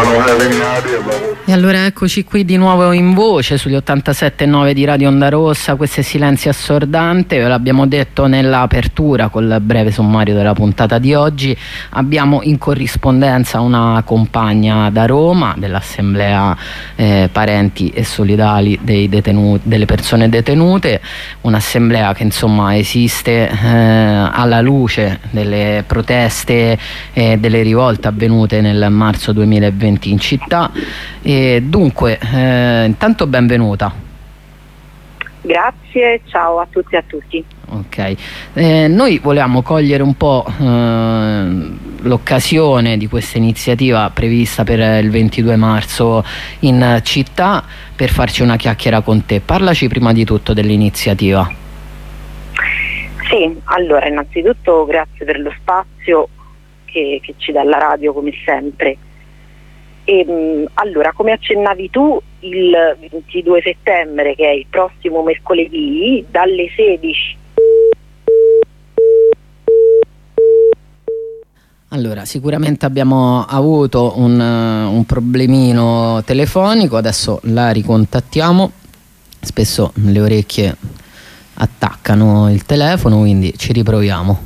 E allora eccoci qui di nuovo in voce sugli 87.9 di Radio Onda Rossa. Questo è Silenzio Assordante, ve l'abbiamo detto nell'apertura col breve sommario della puntata di oggi. Abbiamo in corrispondenza una compagna da Roma dell'Assemblea Parenti e Solidali dei detenuti, delle persone detenute, un'assemblea che insomma esiste alla luce delle proteste e delle rivolte avvenute nel marzo 2020 in città. E dunque, intanto benvenuta. Grazie, ciao a tutti e a tutti. Ok, noi volevamo cogliere un po' l'occasione di questa iniziativa prevista per il 22 marzo in città per farci una chiacchiera con te. Parlaci prima di tutto dell'iniziativa. Sì, allora innanzitutto grazie per lo spazio che ci dà la radio come sempre. Allora, come accennavi tu, il 22 settembre, che è il prossimo mercoledì, dalle 16. Allora, sicuramente abbiamo avuto un problemino telefonico, adesso la ricontattiamo. Spesso le orecchie attaccano il telefono, quindi ci riproviamo.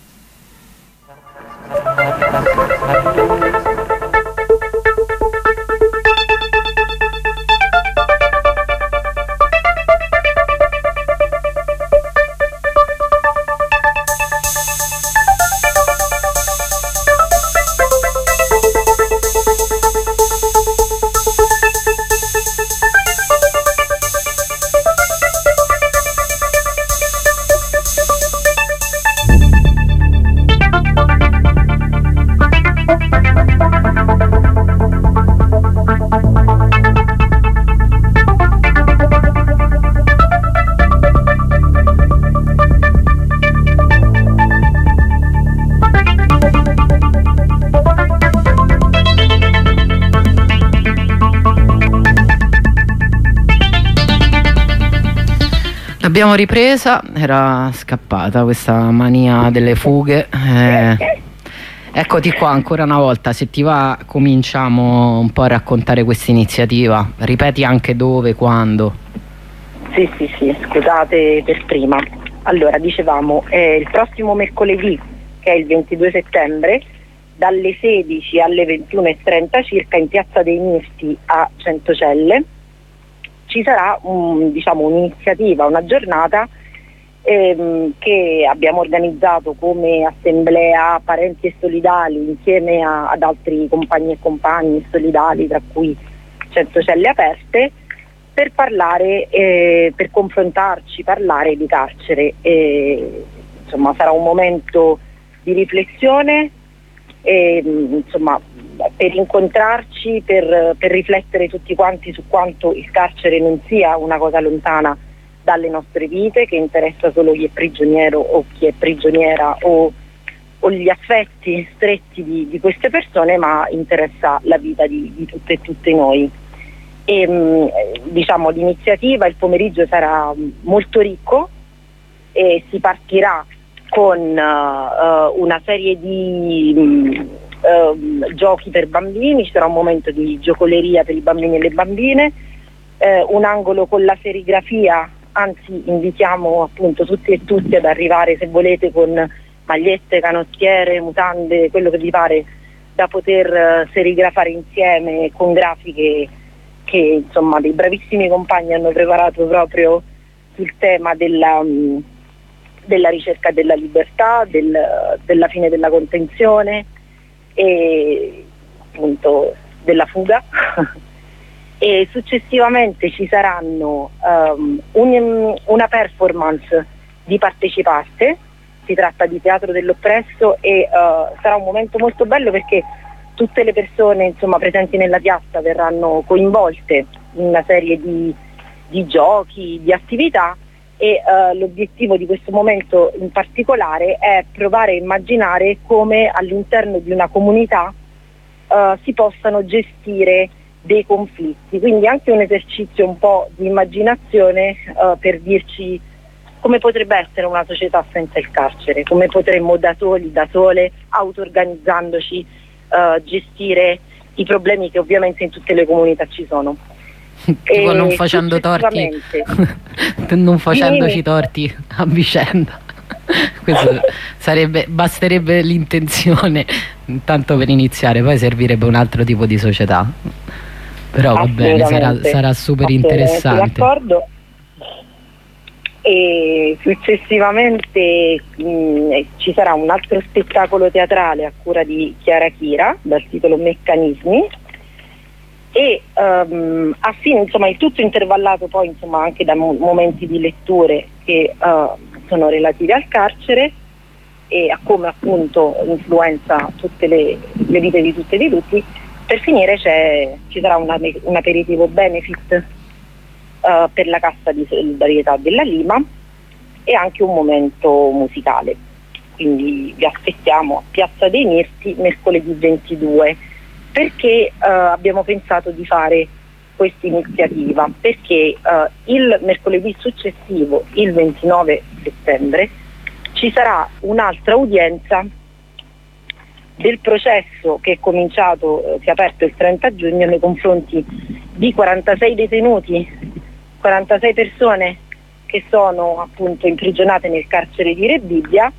Abbiamo ripresa, era scappata questa mania delle fughe. Eccoti qua ancora una volta, se ti va cominciamo un po' a raccontare questa iniziativa, ripeti anche dove, quando. Sì, scusate per prima. Allora, dicevamo, il prossimo mercoledì, che è il 22 settembre, dalle 16 alle 21:30 circa in Piazza dei Mirti a Centocelle, ci sarà un'iniziativa, una giornata che abbiamo organizzato come Assemblea Parenti e Solidali insieme ad altri compagni e compagni solidali, tra cui Centocelle Aperte, per parlare, per confrontarci, parlare di carcere. Insomma, sarà un momento di riflessione, per incontrarci, per riflettere tutti quanti su quanto il carcere non sia una cosa lontana dalle nostre vite, che interessa solo chi è prigioniero o chi è prigioniera o gli affetti stretti di queste persone, ma interessa la vita di tutte e tutte noi. L'iniziativa, il pomeriggio sarà molto ricco e si partirà con una serie di giochi per bambini, ci sarà un momento di giocoleria per i bambini e le bambine, un angolo con la serigrafia, anzi invitiamo appunto tutti e tutti ad arrivare, se volete, con magliette, canottiere, mutande, quello che vi pare, da poter serigrafare insieme con grafiche che insomma dei bravissimi compagni hanno preparato proprio sul tema della ricerca della libertà, della fine della contenzione e appunto della fuga. E successivamente ci saranno una performance di partecipate, si tratta di teatro dell'oppresso e sarà un momento molto bello perché tutte le persone insomma presenti nella piazza verranno coinvolte in una serie di giochi, di attività e l'obiettivo di questo momento in particolare è provare a immaginare come all'interno di una comunità si possano gestire dei conflitti, quindi anche un esercizio un po' di immaginazione per dirci come potrebbe essere una società senza il carcere, come potremmo da soli, da sole, auto-organizzandoci, gestire i problemi che ovviamente in tutte le comunità ci sono. Tipo non facendo torti, non facendoci torti a vicenda. Questo basterebbe l'intenzione intanto per iniziare, poi servirebbe un altro tipo di società. Però va bene, sarà super interessante. D'accordo. E successivamente ci sarà un altro spettacolo teatrale a cura di Chiara Chira dal titolo Meccanismi, e a fine, insomma, il tutto intervallato poi, insomma, anche da momenti di letture che sono relativi al carcere e a come appunto influenza tutte le vite di tutte e di tutti. Per finire ci sarà un aperitivo benefit per la Cassa di Solidarietà della Lima e anche un momento musicale. Quindi vi aspettiamo a Piazza dei Mirti mercoledì 22. Perché abbiamo pensato di fare questa iniziativa? Perché il mercoledì successivo, il 29 settembre, ci sarà un'altra udienza del processo che è cominciato, si è aperto il 30 giugno nei confronti di 46 detenuti, 46 che sono appunto imprigionate nel carcere di Rebibbia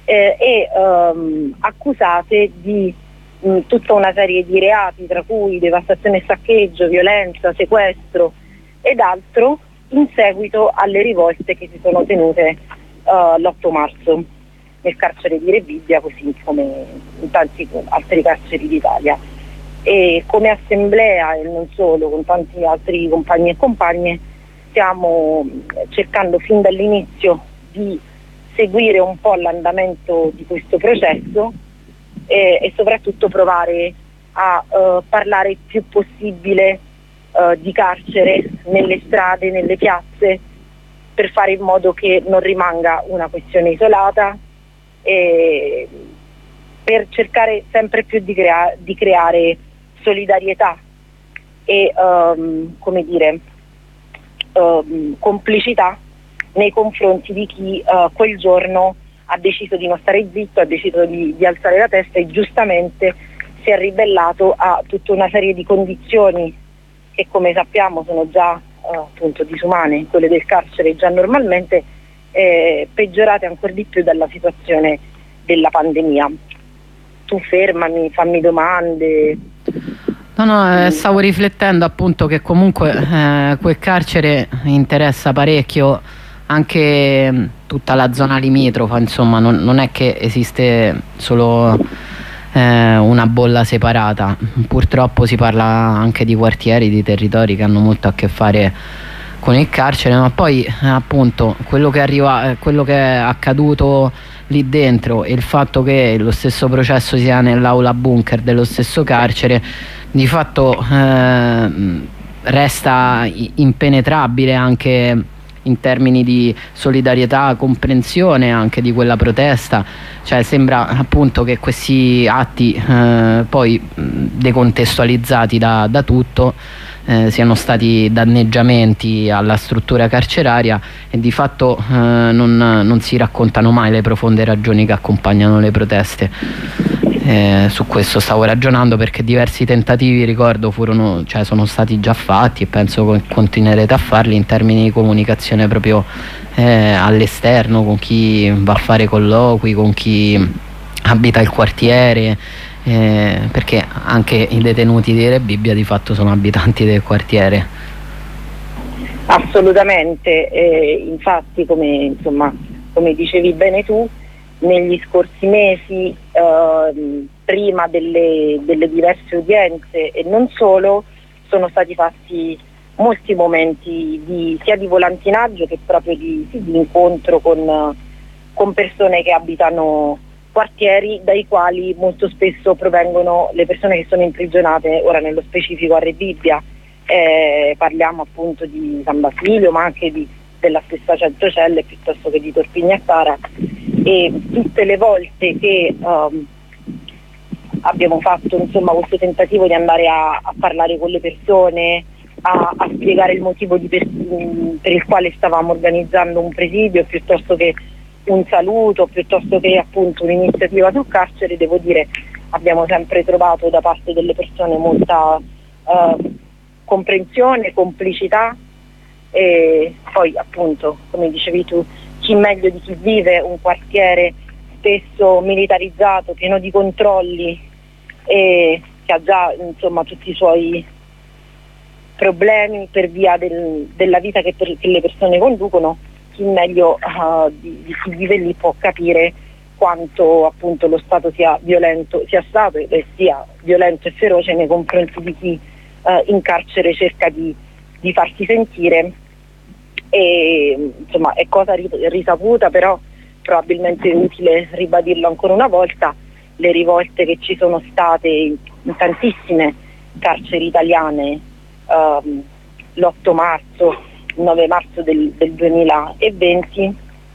accusate di tutta una serie di reati, tra cui devastazione e saccheggio, violenza, sequestro ed altro, in seguito alle rivolte che si sono tenute l'8 marzo nel carcere di Rebibbia, così come in tanti altri carceri d'Italia. E come assemblea, e non solo, con tanti altri compagni e compagne, stiamo cercando fin dall'inizio di seguire un po' l'andamento di questo processo e soprattutto provare a parlare il più possibile di carcere nelle strade, nelle piazze, per fare in modo che non rimanga una questione isolata, e per cercare sempre più di creare solidarietà e complicità nei confronti di chi quel giorno ha deciso di non stare zitto, ha deciso di alzare la testa e giustamente si è ribellato a tutta una serie di condizioni che, come sappiamo, sono già appunto disumane, quelle del carcere già normalmente, peggiorate ancora di più dalla situazione della pandemia. Tu fermami, fammi domande. No, stavo riflettendo appunto che comunque quel carcere interessa parecchio anche tutta la zona limitrofa, insomma, non è che esiste solo una bolla separata. Purtroppo si parla anche di quartieri, di territori che hanno molto a che fare con il carcere, ma poi appunto quello che è accaduto lì dentro e il fatto che lo stesso processo sia nell'aula bunker dello stesso carcere di fatto resta impenetrabile anche in termini di solidarietà, comprensione anche di quella protesta. Cioè sembra appunto che questi atti poi decontestualizzati da tutto siano stati danneggiamenti alla struttura carceraria e di fatto non si raccontano mai le profonde ragioni che accompagnano le proteste. Su questo stavo ragionando, perché diversi tentativi, ricordo, sono stati già fatti e penso che continuerete a farli in termini di comunicazione proprio all'esterno, con chi va a fare colloqui, con chi abita il quartiere, perché anche i detenuti di Rebibbia di fatto sono abitanti del quartiere. Assolutamente, infatti come dicevi bene tu, negli scorsi mesi, prima delle diverse udienze e non solo, sono stati fatti molti momenti sia di volantinaggio che proprio di incontro con persone che abitano quartieri dai quali molto spesso provengono le persone che sono imprigionate, ora nello specifico a Rebibbia. Parliamo appunto di San Basilio, ma anche della stessa Centocelle piuttosto che di Torpignattara, e tutte le volte che abbiamo fatto questo tentativo di andare a parlare con le persone, a spiegare il motivo per il quale stavamo organizzando un presidio piuttosto che un saluto, piuttosto che appunto un'iniziativa sul carcere, devo dire abbiamo sempre trovato da parte delle persone molta comprensione, complicità, e poi appunto, come dicevi tu, chi meglio di chi vive un quartiere spesso militarizzato, pieno di controlli e che ha già insomma tutti i suoi problemi per via della vita che le persone conducono, chi meglio di chi vive lì può capire quanto appunto lo Stato sia stato e sia violento e feroce nei confronti di chi in carcere cerca di farsi sentire. E insomma è cosa risaputa, però probabilmente è utile ribadirlo ancora una volta: le rivolte che ci sono state in tantissime carceri italiane l'8 marzo, il 9 marzo del 2020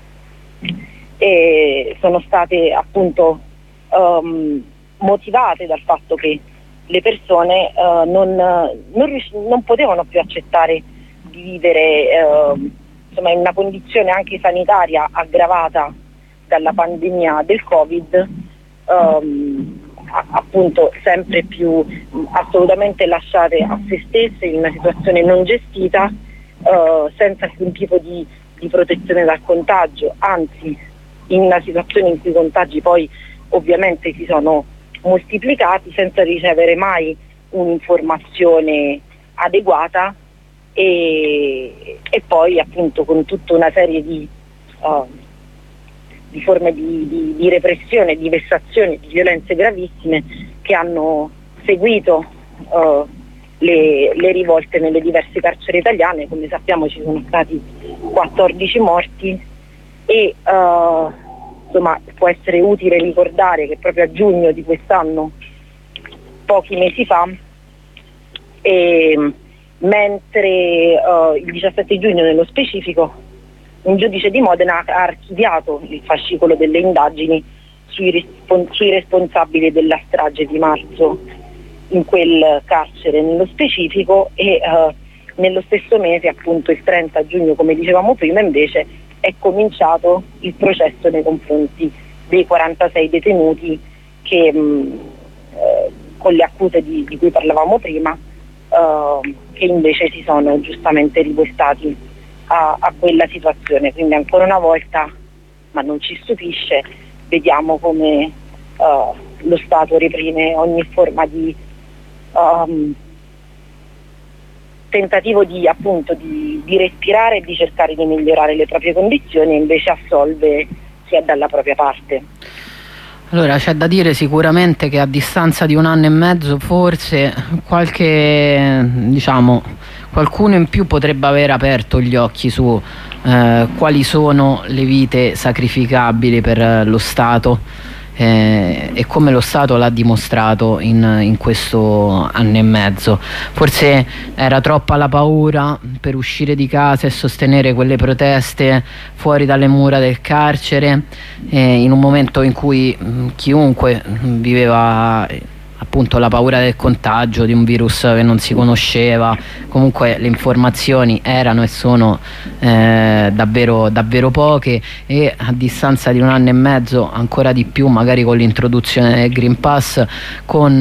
e sono state appunto motivate dal fatto che le persone non potevano più accettare di vivere insomma in una condizione anche sanitaria aggravata dalla pandemia del Covid, appunto sempre più assolutamente lasciate a se stesse in una situazione non gestita, senza alcun tipo di protezione dal contagio, anzi in una situazione in cui i contagi poi ovviamente si sono moltiplicati senza ricevere mai un'informazione adeguata e poi appunto con tutta una serie di forme di repressione, di vessazioni, di violenze gravissime che hanno seguito le rivolte nelle diverse carceri italiane. Come sappiamo ci sono stati 14 morti e insomma può essere utile ricordare che proprio a giugno di quest'anno, pochi mesi fa, mentre il 17 giugno nello specifico un giudice di Modena ha archiviato il fascicolo delle indagini sui responsabili della strage di marzo in quel carcere nello specifico e nello stesso mese, appunto il 30 giugno come dicevamo prima, invece è cominciato il processo nei confronti dei 46 detenuti che con le accuse di cui parlavamo prima, che invece si sono giustamente riportati a quella situazione. Quindi ancora una volta, ma non ci stupisce, vediamo come lo Stato reprime ogni forma di tentativo di respirare e di cercare di migliorare le proprie condizioni, e invece assolve chi è dalla propria parte. Allora c'è da dire sicuramente che a distanza di 1 anno e mezzo forse qualcuno in più potrebbe aver aperto gli occhi su quali sono le vite sacrificabili per lo Stato e come lo Stato l'ha dimostrato in questo anno e mezzo. Forse era troppa la paura per uscire di casa e sostenere quelle proteste fuori dalle mura del carcere, in un momento in cui chiunque viveva appunto la paura del contagio di un virus che non si conosceva. Comunque le informazioni erano e sono davvero poche, e a distanza di 1 anno e mezzo ancora di più, magari con l'introduzione del Green Pass, con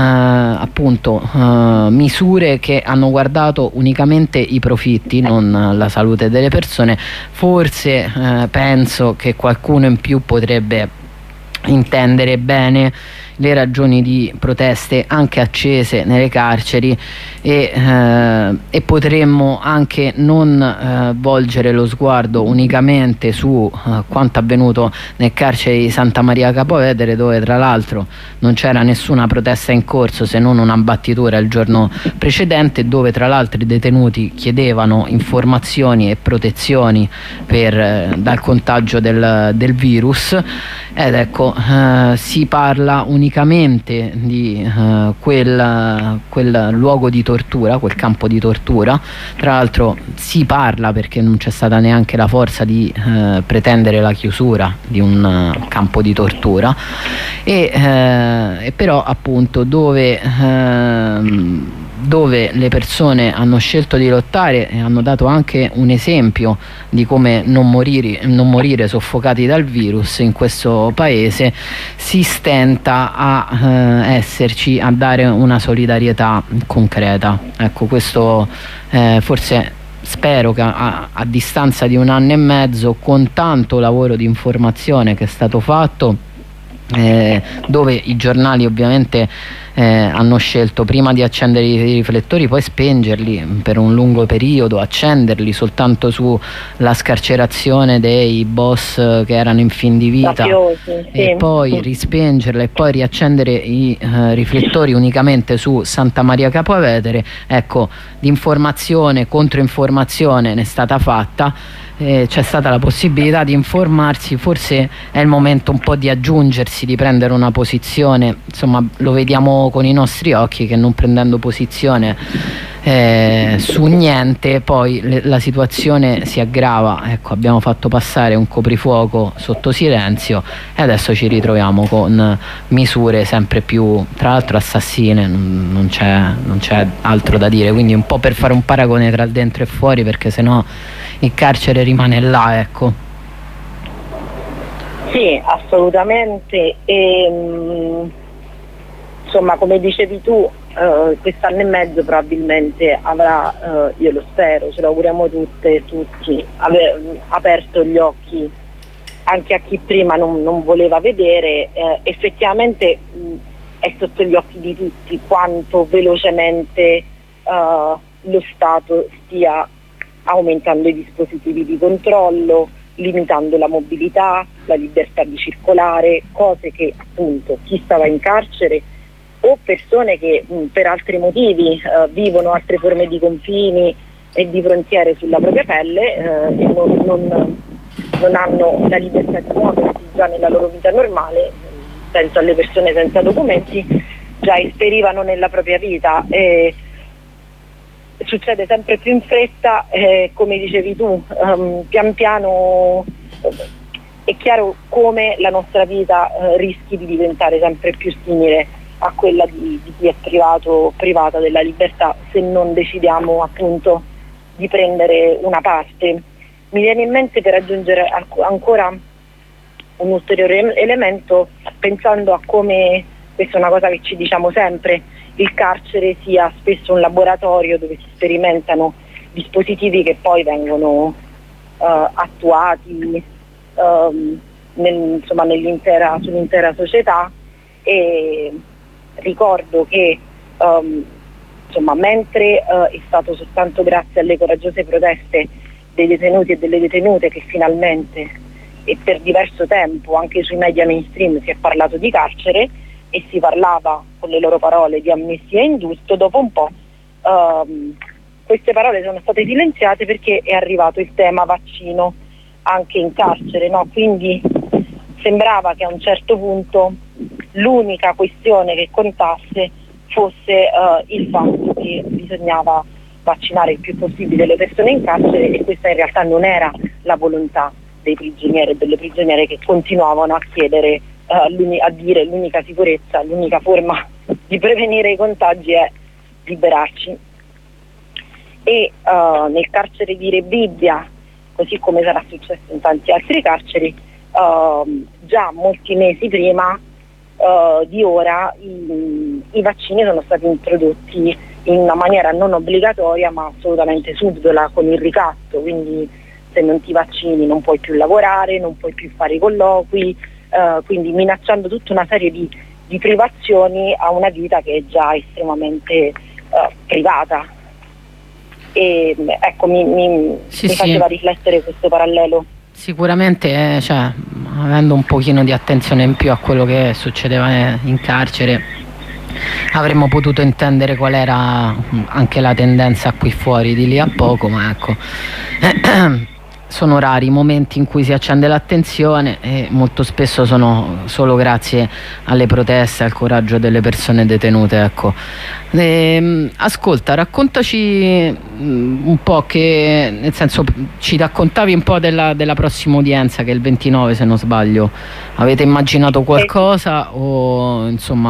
misure che hanno guardato unicamente i profitti, non la salute delle persone, forse penso che qualcuno in più potrebbe intendere bene le ragioni di proteste anche accese nelle carceri e potremmo anche non volgere lo sguardo unicamente su quanto avvenuto nel carcere di Santa Maria Capua Vetere, dove tra l'altro non c'era nessuna protesta in corso se non una battitura il giorno precedente, dove tra l'altro i detenuti chiedevano informazioni e protezioni dal contagio del virus. Ed ecco, si parla unicamente di quel luogo di tortura, quel campo di tortura. Tra l'altro si parla perché non c'è stata neanche la forza di pretendere la chiusura di un campo di tortura, e però appunto dove dove le persone hanno scelto di lottare e hanno dato anche un esempio di come non morire soffocati dal virus, in questo paese si stenta a esserci, a dare una solidarietà concreta. Ecco, questo forse spero che a distanza di 1 anno e mezzo, con tanto lavoro di informazione che è stato fatto, dove i giornali ovviamente hanno scelto prima di accendere i riflettori poi spengerli per un lungo periodo, accenderli soltanto sulla scarcerazione dei boss che erano in fin di vita, e poi rispengerla e poi riaccendere i riflettori unicamente su Santa Maria Capua Vetere. Ecco, di informazione, controinformazione ne è stata fatta. C'è stata la possibilità di informarsi, forse è il momento un po' di aggiungersi, di prendere una posizione. Insomma, lo vediamo con i nostri occhi che non prendendo posizione su niente poi la situazione si aggrava. Ecco, abbiamo fatto passare un coprifuoco sotto silenzio e adesso ci ritroviamo con misure sempre più, tra l'altro, assassine. Non c'è altro da dire, quindi un po' per fare un paragone tra il dentro e fuori, perché sennò il carcere rimane là, ecco. Sì, assolutamente. Insomma, come dicevi tu, quest'anno e mezzo probabilmente avrà, io lo spero, ce lo auguriamo tutti, aperto gli occhi anche a chi prima non voleva vedere. Effettivamente è sotto gli occhi di tutti quanto velocemente lo Stato stia aumentando i dispositivi di controllo, limitando la mobilità, la libertà di circolare, cose che appunto chi stava in carcere o persone che per altri motivi vivono altre forme di confini e di frontiere sulla propria pelle e non hanno la libertà di muoversi già nella loro vita normale. Penso alle persone senza documenti, già esperivano nella propria vita. Succede sempre più in fretta, come dicevi tu, pian piano è chiaro come la nostra vita rischi di diventare sempre più simile a quella di chi è privata della libertà, se non decidiamo appunto di prendere una parte. Mi viene in mente, per aggiungere ancora un ulteriore elemento, pensando a come, questa è una cosa che ci diciamo sempre, il carcere sia spesso un laboratorio dove si sperimentano dispositivi che poi vengono attuati sull'intera società. E ricordo che mentre è stato soltanto grazie alle coraggiose proteste dei detenuti e delle detenute che finalmente e per diverso tempo anche sui media mainstream si è parlato di carcere e si parlava con le loro parole di amnistia e indulto, dopo un po' queste parole sono state silenziate perché è arrivato il tema vaccino anche in carcere, no? Quindi sembrava che a un certo punto l'unica questione che contasse fosse il fatto che bisognava vaccinare il più possibile le persone in carcere, e questa in realtà non era la volontà dei prigionieri e delle prigioniere, che continuavano a chiedere, a dire l'unica sicurezza, l'unica forma di prevenire i contagi è liberarci. E nel carcere di Rebibbia, così come sarà successo in tanti altri carceri, già molti mesi prima di ora i vaccini sono stati introdotti in una maniera non obbligatoria ma assolutamente subdola, con il ricatto, quindi se non ti vaccini non puoi più lavorare, non puoi più fare i colloqui, quindi minacciando tutta una serie di privazioni a una vita che è già estremamente privata. E ecco, mi faceva riflettere questo parallelo. Sicuramente, avendo un pochino di attenzione in più a quello che succedeva in carcere, avremmo potuto intendere qual era anche la tendenza qui fuori di lì a poco, ma ecco, sono rari i momenti in cui si accende l'attenzione e molto spesso sono solo grazie alle proteste, al coraggio delle persone detenute, ecco. Ascolta, raccontaci un po', che nel senso, ci raccontavi un po' della prossima udienza, che è il 29 se non sbaglio. Avete immaginato qualcosa o insomma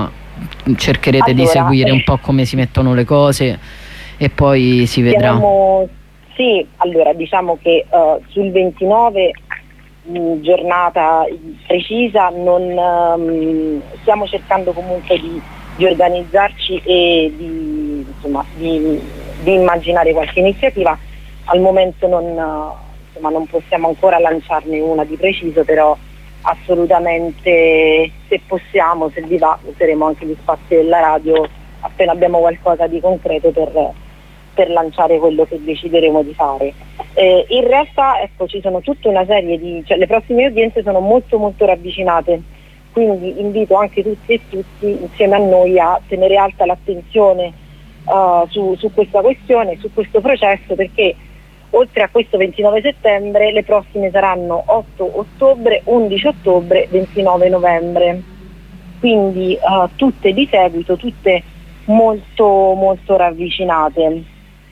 cercherete di seguire un po' come si mettono le cose e poi si vedrà. Sì, allora diciamo che sul 29 giornata precisa non stiamo cercando comunque di organizzarci e di immaginare qualche iniziativa. Al momento non possiamo ancora lanciarne una di preciso, però assolutamente, se possiamo, se vi va, useremo anche gli spazi della radio appena abbiamo qualcosa di concreto per lanciare quello che decideremo di fare. In realtà, ecco, ci sono tutta una serie le prossime udienze sono molto molto ravvicinate, quindi invito anche tutti e tutti insieme a noi a tenere alta l'attenzione su questa questione, su questo processo, perché oltre a questo 29 settembre le prossime saranno 8 ottobre, 11 ottobre, 29 novembre, quindi tutte di seguito, tutte molto molto ravvicinate.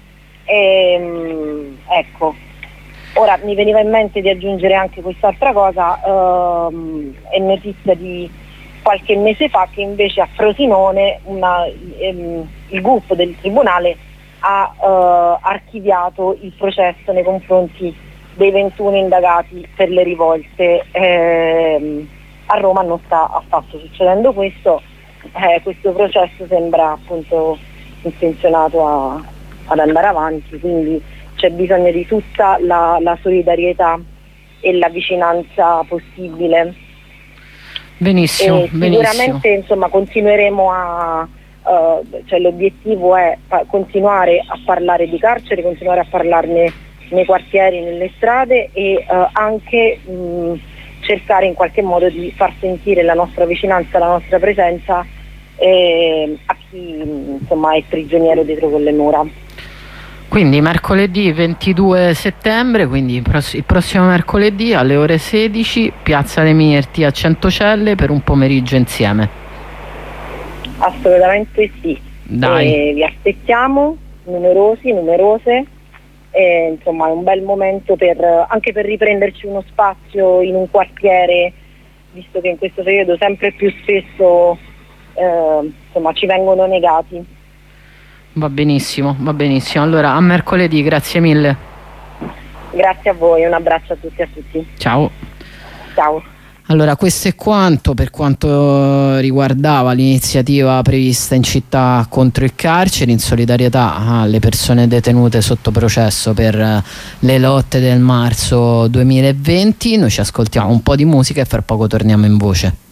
Ecco, ora mi veniva in mente di aggiungere anche quest'altra cosa, è notizia di qualche mese fa che invece a Frosinone il GUP del Tribunale ha archiviato il processo nei confronti dei 21 indagati per le rivolte. A Roma non sta affatto succedendo questo processo sembra appunto intenzionato ad andare avanti, quindi c'è bisogno di tutta la solidarietà e la vicinanza possibile. Benissimo, sicuramente insomma continueremo l'obiettivo è continuare a parlare di carcere, continuare a parlarne nei quartieri, nelle strade e anche cercare in qualche modo di far sentire la nostra vicinanza, la nostra presenza a chi insomma è prigioniero dietro quelle mura. Quindi mercoledì 22 settembre, quindi il prossimo mercoledì alle ore 16, Piazza dei Mirti a Centocelle per un pomeriggio insieme. Assolutamente sì. Vi aspettiamo numerose. Insomma è un bel momento anche per riprenderci uno spazio in un quartiere, visto che in questo periodo sempre più spesso ci vengono negati. Va benissimo. Allora a mercoledì, grazie mille. Grazie a voi, un abbraccio a tutti e a tutti. Ciao. Ciao. Allora, questo è quanto per quanto riguardava l'iniziativa prevista in città contro il carcere, in solidarietà alle persone detenute sotto processo per le lotte del marzo 2020. Noi ci ascoltiamo un po' di musica e fra poco torniamo in voce.